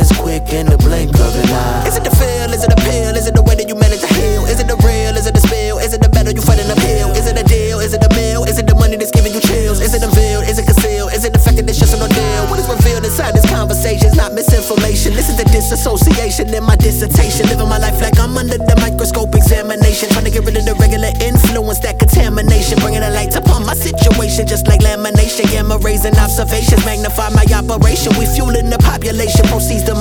ends quick in the blink of an eye. Is it the feel? Is it the pill? Is it the way that you manage to heal? Is it the real? Is it the spill? Is it the battle you fight in the pill? Is it a deal? Is it a meal? Is it the money that's giving you chills? Is it unveiled? Is it concealed? Is it the fact that it's just an ordeal? What is revealed inside this conversation is not misinformation. This is the disassociation in my dissertation. Living my life like I'm under the microscope examination, trying to get rid of the regular influence, that contamination, bringing a light upon my situation just like lamination. Gamma raising observations, magnify my operation. We fueling the population, proceeds to